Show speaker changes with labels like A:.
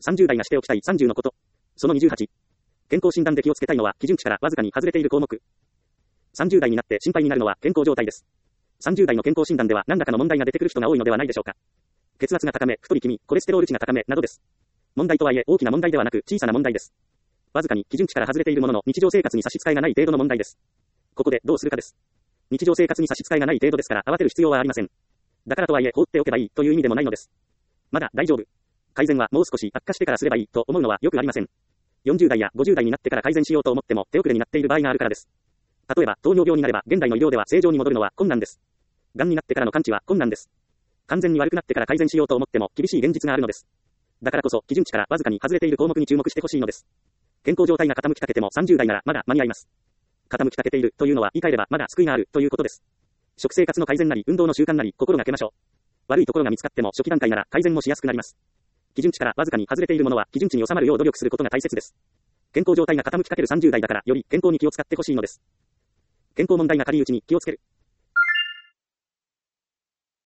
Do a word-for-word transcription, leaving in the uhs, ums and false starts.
A: さんじゅう代がしておきたいさんじゅうのこと。そのにじゅうはち。健康診断で気をつけたいのは基準値からわずかに外れている項目。さんじゅう代になって心配になるのは健康状態です。さんじゅう代の健康診断では何らかの問題が出てくる人が多いのではないでしょうか。血圧が高め、太り気味、コレステロール値が高め、などです。問題とはいえ大きな問題ではなく小さな問題です。わずかに基準値から外れているものの日常生活に差し支えがない程度の問題です。ここでどうするかです。日常生活に差し支えがない程度ですから慌てる必要はありません。だからとはいえ放っておけばいいという意味でもないのです。まだ大丈夫。改善はもう少し悪化してからすればいいと思うのはよくありません。よんじゅう代やごじゅう代になってから改善しようと思っても手遅れになっている場合があるからです。例えば糖尿病になれば現代の医療では正常に戻るのは困難です。癌になってからの完治は困難です。完全に悪くなってから改善しようと思っても厳しい現実があるのです。だからこそ基準値からわずかに外れている項目に注目してほしいのです。健康状態が傾きかけてもさんじゅう代ならまだ間に合います。傾きかけているというのは言い換えればまだ救いがあるということです。食生活の改善なり運動の習慣なり心がけましょう。悪いところが見つかっても初期段階なら改善もしやすくなります。基準値からわずかに外れているものは基準値に収まるよう努力することが大切です。健康状態が傾きかけるさんじゅう代だからより健康に気を使ってほしいのです。健康問題が仮打ちに気をつける。